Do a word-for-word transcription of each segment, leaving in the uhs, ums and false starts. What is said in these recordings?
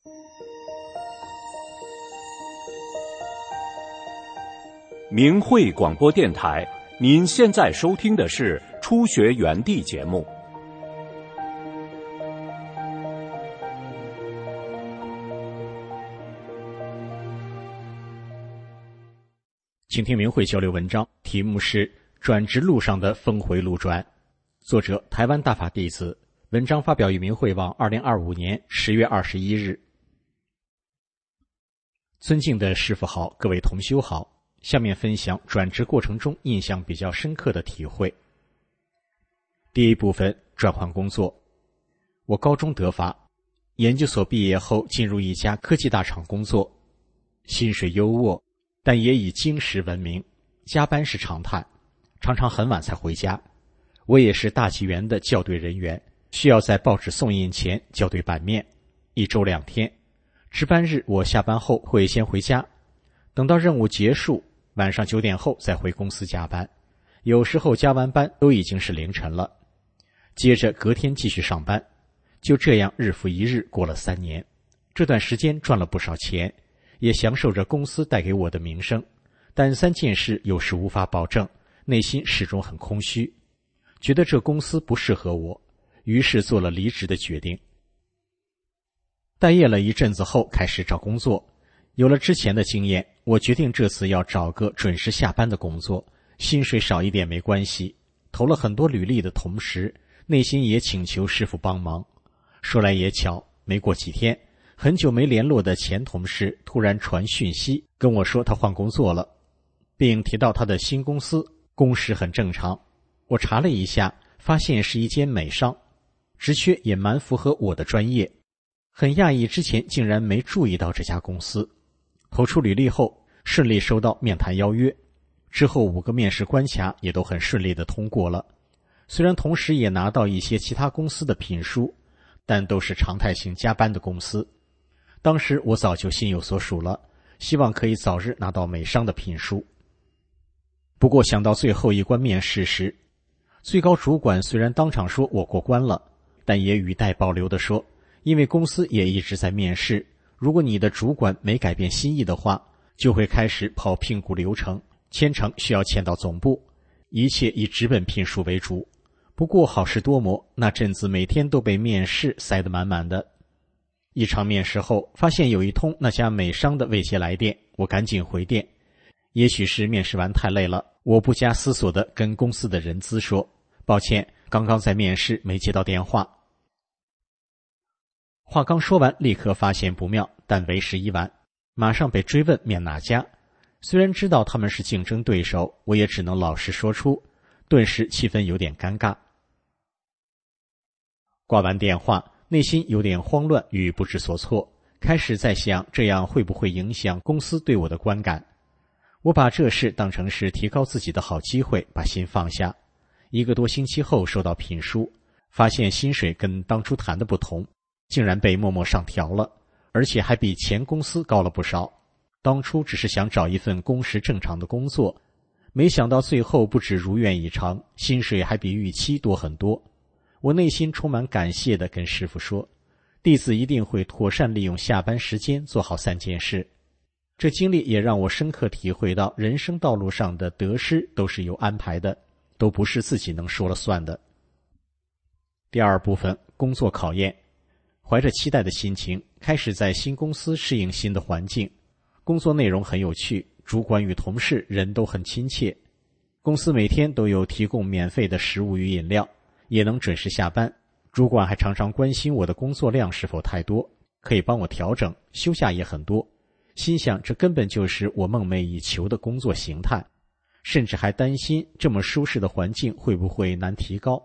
明慧广播电台，您现在收听的是初学园地节目。 请听明慧交流文章，题目是转职路上的峰回路转，作者台湾大法弟子，文章发表于明慧网二零二五年十月二十一日。尊敬的师父好，各位同修好，下面分享转职过程中印象比较深刻的体会。第一部分，转换工作。我高中得法，研究所毕业后进入一家科技大厂工作，薪水优渥，但也以精实闻名，加班是常态，常常很晚才回家。我也是大纪元的校对人员，需要在报纸送印前校对版面，一周两天。值班日我下班后会先回家，等到任务结束，晚上九点后再回公司加班，有时候加完班都已经是凌晨了，接着隔天继续上班。就这样日复一日过了三年，这段时间赚了不少钱，也享受着公司带给我的名声，但三件事有时无法保证，内心始终很空虚，觉得这公司不适合我，于是做了离职的决定。待业了一阵子后开始找工作，有了之前的经验，我决定这次要找个准时下班的工作，薪水少一点没关系。投了很多履历的同时，内心也请求师父帮忙。说来也巧，没过几天，很久没联络的前同事突然传讯息跟我说他换工作了，并提到他的新公司工时很正常。我查了一下，发现是一间美商，职缺也蛮符合我的专业，很讶异之前竟然没注意到这家公司。投出履历后顺利收到面谈邀约，之后五个面试关卡也都很顺利地通过了。虽然同时也拿到一些其他公司的聘书，但都是常态性加班的公司。当时我早就心有所属了，希望可以早日拿到美商的聘书。不过想到最后一关面试时，最高主管虽然当场说我过关了，但也语带保留地说，因为公司也一直在面试，如果你的主管没改变心意的话，就会开始跑聘雇流程，签呈需要签到总部，一切以纸本聘书为主。不过好事多磨，那阵子每天都被面试塞得满满的。一场面试后，发现有一通那家美商的未接来电，我赶紧回电。也许是面试完太累了，我不加思索地跟公司的人资说，抱歉，刚刚在面试没接到电话。话刚说完，立刻发现不妙，但为时已晚，马上被追问面哪家。虽然知道他们是竞争对手，我也只能老实说出，顿时气氛有点尴尬。挂完电话，内心有点慌乱与不知所措，开始在想这样会不会影响公司对我的观感。我把这事当成是提高自己的好机会，把心放下。一个多星期后收到聘书，发现薪水跟当初谈的不同，竟然被默默上调了，而且还比前公司高了不少。当初只是想找一份工时正常的工作，没想到最后不止如愿以偿，薪水还比预期多很多。我内心充满感谢地跟师父说，弟子一定会妥善利用下班时间做好三件事。这经历也让我深刻体会到，人生道路上的得失都是有安排的，都不是自己能说了算的。第二部分，工作考验。怀着期待的心情，开始在新公司适应新的环境。工作内容很有趣，主管与同事人都很亲切。公司每天都有提供免费的食物与饮料，也能准时下班。主管还常常关心我的工作量是否太多，可以帮我调整，休假也很多。心想这根本就是我梦寐以求的工作形态，甚至还担心这么舒适的环境会不会难提高。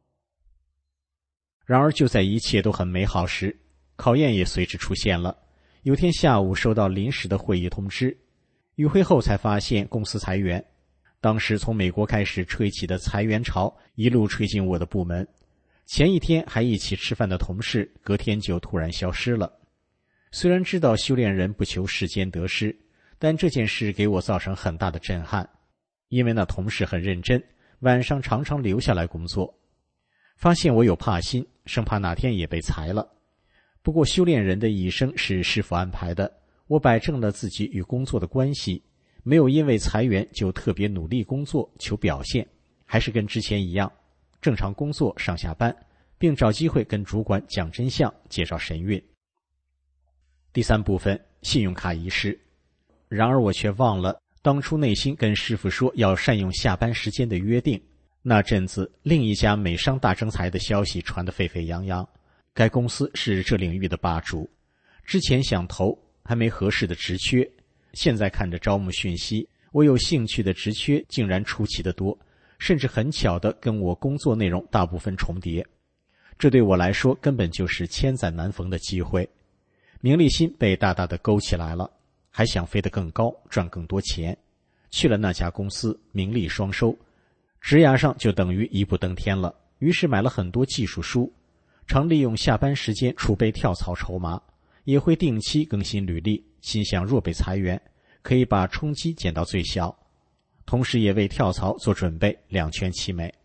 然而就在一切都很美好时，考验也随之出现了。有天下午收到临时的会议通知，与会后才发现公司裁员。当时从美国开始吹起的裁员潮一路吹进我的部门，前一天还一起吃饭的同事，隔天就突然消失了。虽然知道修炼人不求世间得失，但这件事给我造成很大的震撼，因为那同事很认真，晚上常常留下来工作。发现我有怕心，生怕哪天也被裁了。 不过修炼人的一生是师父安排的，我摆正了自己与工作的关系，没有因为裁员就特别努力工作求表现，还是跟之前一样正常工作上下班，并找机会跟主管讲真相，介绍神韵。第三部分，信用卡遗失。然而我却忘了当初内心跟师父说要善用下班时间的约定。那阵子另一家美商大征才的消息传得沸沸扬扬，该公司是这领域的霸主，之前想投还没合适的职缺，现在看着招募讯息，我有兴趣的职缺竟然出奇的多，甚至很巧的跟我工作内容大部分重叠。这对我来说根本就是千载难逢的机会，名利心被大大的勾起来了，还想飞得更高，赚更多钱。去了那家公司，名利双收，职涯上就等于一步登天了。于是买了很多技术书，常利用下班时间储备跳槽筹码，也会定期更新履历，心想若被裁员，可以把冲击减到最小，同时也为跳槽做准备，两全其美。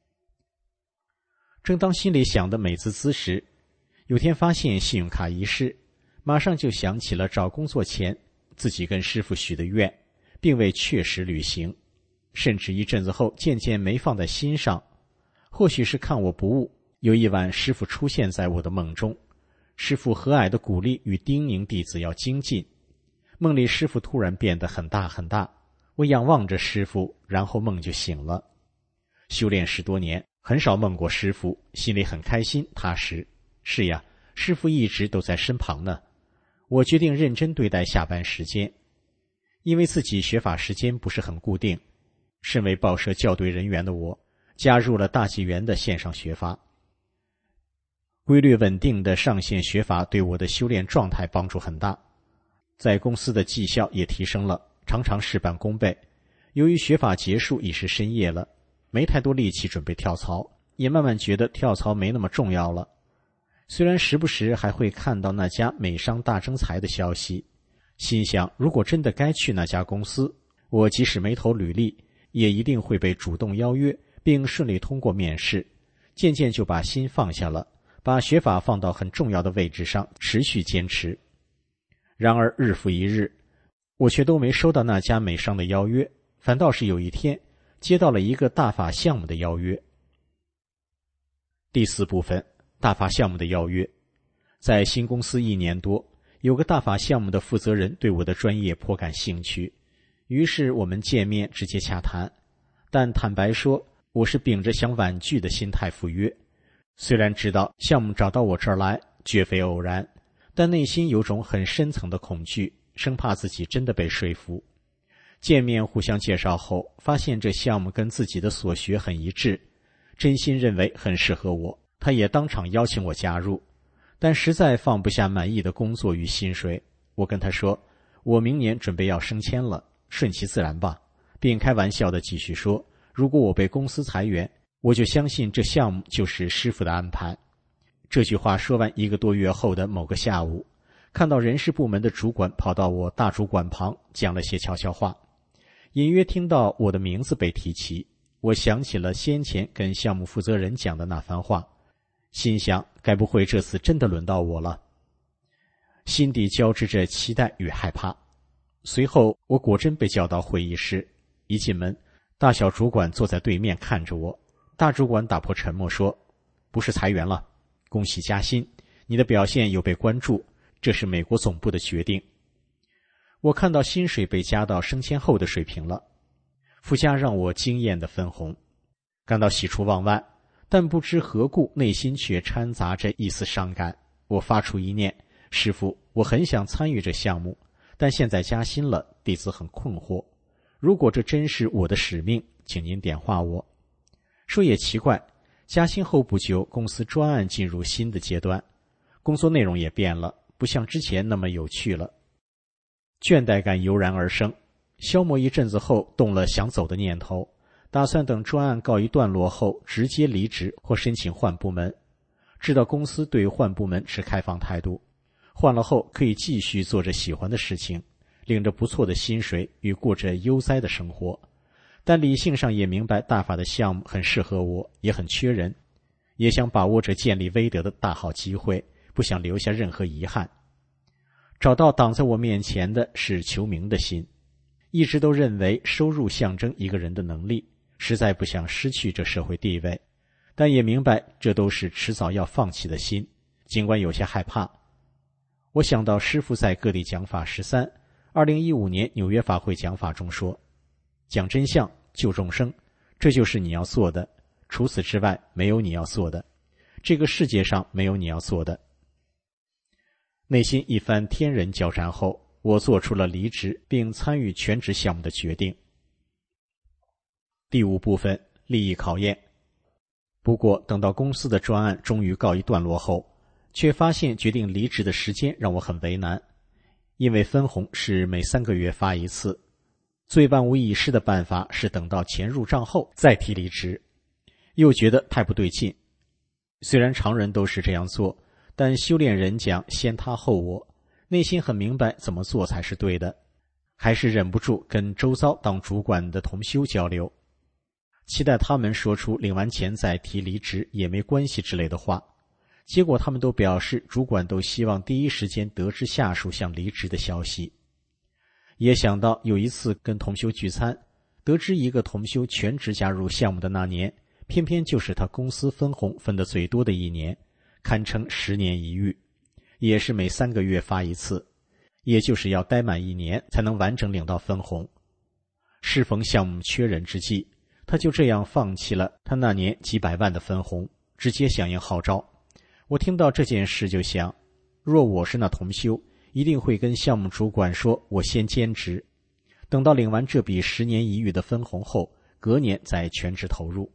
正当心里想的美滋滋时，有天发现信用卡遗失，马上就想起了找工作前自己跟师父许的愿，并未确实履行，甚至一阵子后渐渐没放在心上。或许是看我不悟，有一晚师父出现在我的梦中，师父和蔼的鼓励与叮咛弟子要精进。梦里师父突然变得很大很大，我仰望着师父，然后梦就醒了。修炼十多年，很少梦过师父，心里很开心踏实。是呀，师父一直都在身旁呢。我决定认真对待下班时间，因为自己学法时间不是很固定，身为报社校对人员的我，加入了大纪元的线上学法。规律稳定的上线学法对我的修炼状态帮助很大，在公司的绩效也提升了，常常事半功倍。由于学法结束已是深夜了，没太多力气准备跳槽，也慢慢觉得跳槽没那么重要了。虽然时不时还会看到那家美商大征才的消息，心想如果真的该去那家公司，我即使没投履历，也一定会被主动邀约并顺利通过面试。渐渐就把心放下了，把学法放到很重要的位置上，持续坚持。然而日复一日，我却都没收到那家美商的邀约，反倒是有一天接到了一个大法项目的邀约。第四部分，大法项目的邀约。在新公司一年多，有个大法项目的负责人对我的专业颇感兴趣，于是我们见面直接洽谈。但坦白说，我是秉着想婉拒的心态赴约。虽然知道项目找到我这儿来绝非偶然，但内心有种很深层的恐惧，生怕自己真的被说服。见面互相介绍后，发现这项目跟自己的所学很一致，真心认为很适合我，他也当场邀请我加入。但实在放不下满意的工作与薪水，我跟他说，我明年准备要升迁了，顺其自然吧，并开玩笑地继续说，如果我被公司裁员，我就相信这项目就是师父的安排。这句话说完一个多月后的某个下午，看到人事部门的主管跑到我大主管旁讲了些悄悄话，隐约听到我的名字被提起，我想起了先前跟项目负责人讲的那番话，心想该不会这次真的轮到我了，心底交织着期待与害怕。随后我果真被叫到会议室，一进门，大小主管坐在对面看着我。大主管打破沉默说，不是裁员了，恭喜加薪，你的表现有被关注，这是美国总部的决定。我看到薪水被加到升迁后的水平了，附加让我惊艳的分红，感到喜出望外，但不知何故内心却掺杂着一丝伤感。我发出一念，师父，我很想参与这项目，但现在加薪了，弟子很困惑，如果这真是我的使命，请您点化我。说也奇怪，加薪后不久，公司专案进入新的阶段，工作内容也变了，不像之前那么有趣了。倦怠感油然而生，消磨一阵子后，动了想走的念头，打算等专案告一段落后直接离职或申请换部门。知道公司对换部门持开放态度，换了后可以继续做着喜欢的事情，领着不错的薪水与过着悠哉的生活。但理性上也明白大法的项目很适合我，也很缺人，也想把握着建立威德的大好机会， 不想留下任何遗憾。找到挡在我面前的是求名的心，一直都认为收入象征一个人的能力，实在不想失去这社会地位，但也明白这都是迟早要放弃的心，尽管有些害怕。我想到师父在各地讲法十三，二零一五年纽约法会讲法中说，讲真相，救众生，这就是你要做的，除此之外没有你要做的，这个世界上没有你要做的。内心一番天人交战后，我做出了离职并参与全职项目的决定。第五部分，利益考验。不过等到公司的专案终于告一段落后，却发现决定离职的时间让我很为难，因为分红是每三个月发一次，最万无一失的办法是等到钱入账后再提离职，又觉得太不对劲。虽然常人都是这样做，但修炼人讲先他后我，内心很明白怎么做才是对的，还是忍不住跟周遭当主管的同修交流，期待他们说出领完钱再提离职也没关系之类的话。结果他们都表示主管都希望第一时间得知下属想离职的消息。也想到有一次跟同修聚餐，得知一个同修全职加入项目的那年，偏偏就是他公司分红分得最多的一年，堪称十年一遇，也是每三个月发一次，也就是要待满一年才能完整领到分红。适逢项目缺人之际，他就这样放弃了他那年几百万的分红，直接响应号召。我听到这件事就想，若我是那同修，一定会跟项目主管说我先兼职，等到领完这笔十年一遇的分红后，隔年再全职投入。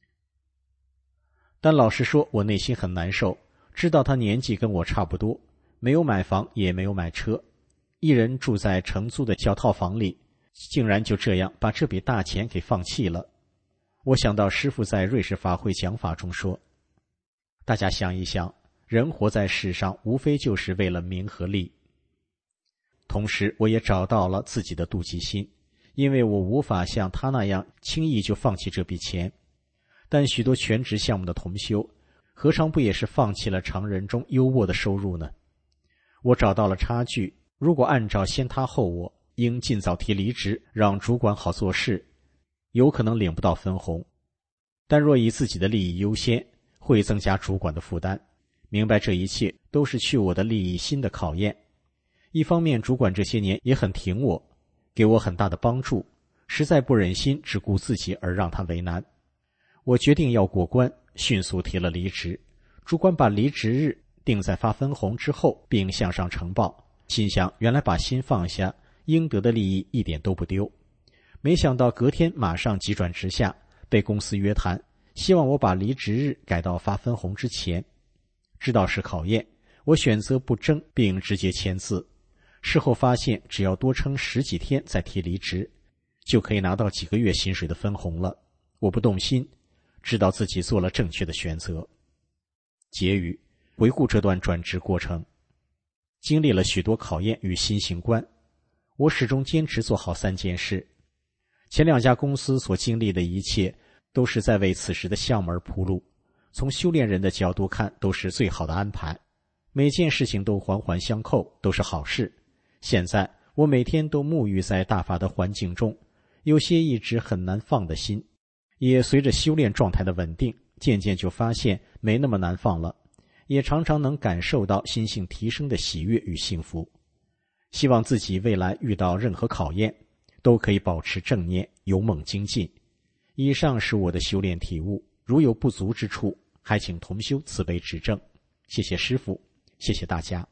但老实说，我内心很难受，知道他年纪跟我差不多，没有买房也没有买车，一人住在承租的小套房里，竟然就这样把这笔大钱给放弃了。我想到师父在瑞士法会讲法中说，大家想一想，人活在世上无非就是为了名和利。同时我也找到了自己的妒忌心，因为我无法像他那样轻易就放弃这笔钱。但许多全职项目的同修，何尝不也是放弃了常人中优渥的收入呢？我找到了差距，如果按照先他后我，应尽早提离职，让主管好做事，有可能领不到分红。但若以自己的利益优先，会增加主管的负担。明白这一切都是去我的利益心的考验。一方面主管这些年也很挺我，给我很大的帮助，实在不忍心只顾自己而让他为难。我决定要过关，迅速提了离职。主管把离职日定在发分红之后，并向上呈报，心想原来把心放下，应得的利益一点都不丢。没想到隔天马上急转直下，被公司约谈，希望我把离职日改到发分红之前。知道是考验，我选择不争并直接签字。事后发现只要多撑十几天再提离职，就可以拿到几个月薪水的分红了。我不动心，知道自己做了正确的选择。结语，回顾这段转职过程，经历了许多考验与新型观，我始终坚持做好三件事。前两家公司所经历的一切都是在为此时的项目而铺路，从修炼人的角度看都是最好的安排，每件事情都环环相扣，都是好事。现在我每天都沐浴在大法的环境中，有些一直很难放的心，也随着修炼状态的稳定，渐渐就发现没那么难放了，也常常能感受到心性提升的喜悦与幸福。希望自己未来遇到任何考验，都可以保持正念，勇猛精进。以上是我的修炼体悟，如有不足之处，还请同修慈悲指正。谢谢师父，谢谢大家。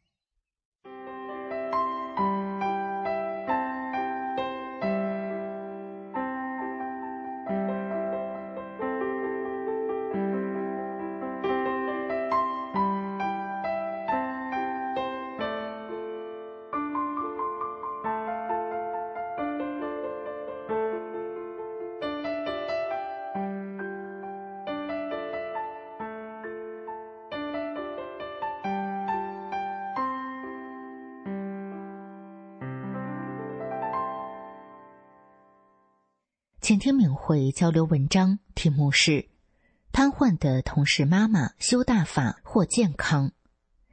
请听敏慧交流文章，题目是瘫痪的同事妈妈修大法获健康。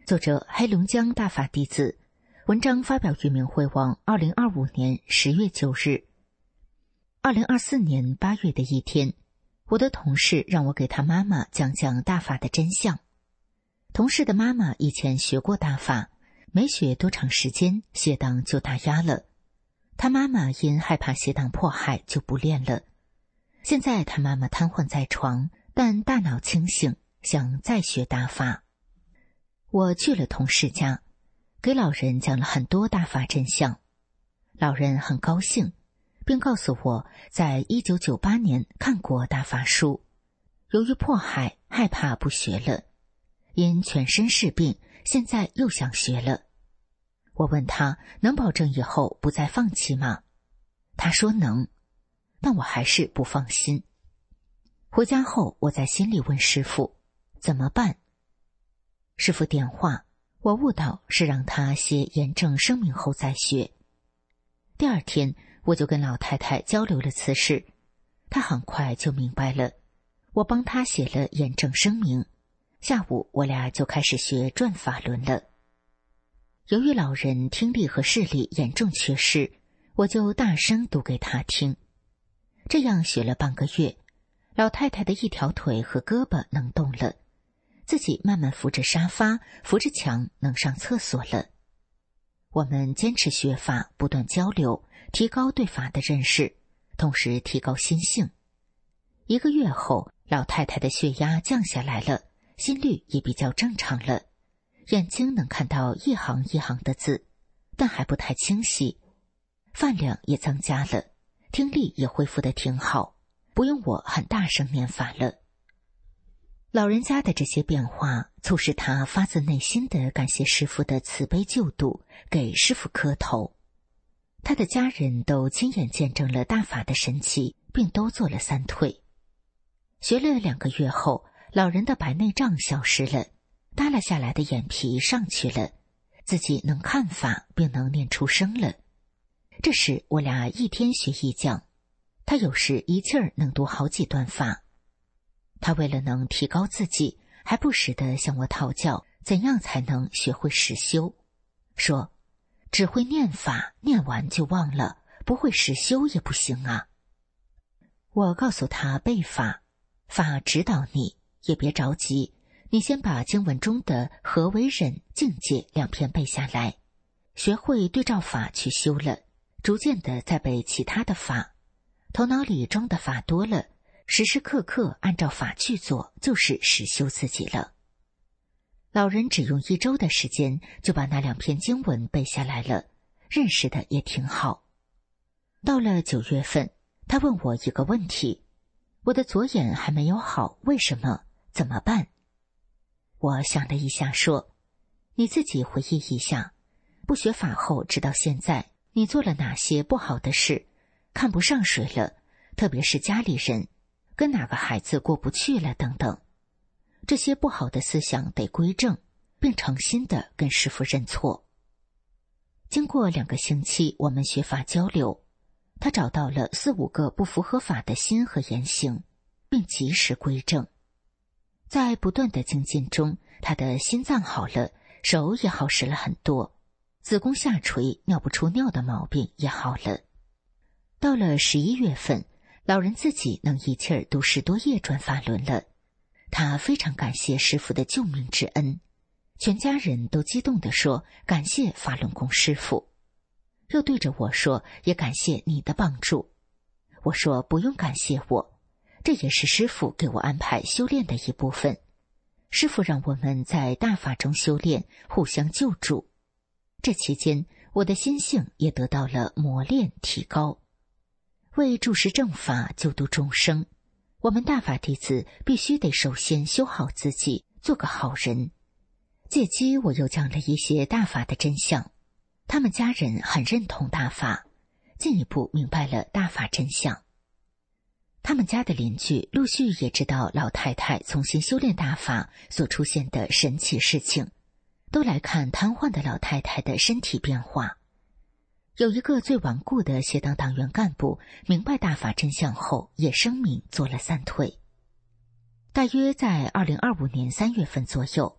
作者黑龙江大法弟子，文章发表于明慧网二零二五年十月九日。二零二四年八月的一天，我的同事让我给他妈妈讲讲大法的真相。同事的妈妈以前学过大法，没学多长时间，邪党就打压了。他妈妈因害怕邪党迫害，就不练了。现在他妈妈瘫痪在床，但大脑清醒，想再学大法。我去了同事家，给老人讲了很多大法真相。老人很高兴，并告诉我在一九九八年看过大法书，由于迫害害怕不学了，因全身是病，现在又想学了。我问他能保证以后不再放弃吗？他说能，但我还是不放心。回家后，我在心里问师父怎么办。师父点化，我悟到是让他写验证声明后再学。第二天我就跟老太太交流了此事，她很快就明白了。我帮她写了验证声明，下午我俩就开始学转法轮了。由于老人听力和视力严重缺失，我就大声读给他听。这样学了半个月，老太太的一条腿和胳膊能动了，自己慢慢扶着沙发，扶着墙能上厕所了。我们坚持学法，不断交流，提高对法的认识，同时提高心性。一个月后，老太太的血压降下来了，心率也比较正常了，眼睛能看到一行一行的字，但还不太清晰。饭量也增加了，听力也恢复得挺好，不用我很大声念法了。老人家的这些变化促使他发自内心地感谢师父的慈悲救度，给师父磕头。他的家人都亲眼见证了大法的神奇，并都做了三退。学了两个月后，老人的白内障消失了，耷拉下来的眼皮上去了，自己能看法并能念出声了。这时我俩一天学一讲，他有时一气儿能读好几段法。他为了能提高自己，还不时地向我讨教怎样才能学会实修，说只会念法，念完就忘了，不会实修也不行啊。我告诉他背法，法指导你，也别着急，你先把经文中的何为忍、境界两篇背下来，学会对照法去修了，逐渐的再背其他的法，头脑里装的法多了，时时刻刻按照法去做，就是实修自己了。老人只用一周的时间就把那两篇经文背下来了，认识的也挺好。到了九月份，他问我一个问题，我的左眼还没有好，为什么？怎么办？我想了一下说，你自己回忆一下，不学法后直到现在，你做了哪些不好的事，看不上谁了，特别是家里人，跟哪个孩子过不去了等等。这些不好的思想得归正，并诚心的跟师父认错。经过两个星期我们学法交流，他找到了四五个不符合法的心和言行，并及时归正。在不断的精进中，他的心脏好了，手也好使了很多，子宫下垂尿不出尿的毛病也好了。到了十一月份，老人自己能一气儿读十多页转法轮了，他非常感谢师父的救命之恩，全家人都激动地说感谢法轮功师父，又对着我说也感谢你的帮助。我说不用感谢我，这也是师父给我安排修炼的一部分，师父让我们在大法中修炼，互相救助。这期间我的心性也得到了磨练提高。为注释正法，救度众生，我们大法弟子必须得首先修好自己，做个好人。借机我又讲了一些大法的真相，他们家人很认同大法，进一步明白了大法真相。他们家的邻居陆续也知道老太太重新修炼大法所出现的神奇事情，都来看瘫痪的老太太的身体变化。有一个最顽固的邪党党员干部明白大法真相后，也声明做了三退。大约在二零二五年三月份左右，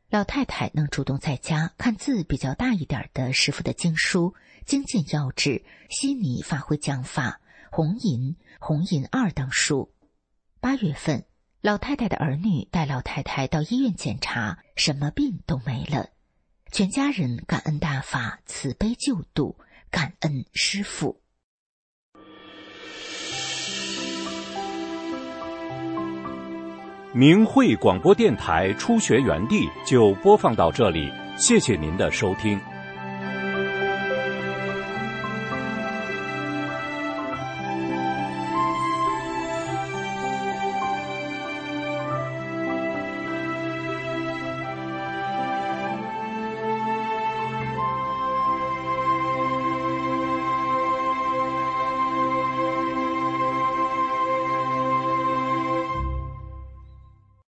老太太能主动在家看字比较大一点的师傅的经书，精进要旨、悉尼发挥讲法、红银、红银二等书。八月份，老太太的儿女带老太太到医院检查，什么病都没了。全家人感恩大法，慈悲救度，感恩师父。 明慧广播电台初学园地就播放到这里，谢谢您的收听。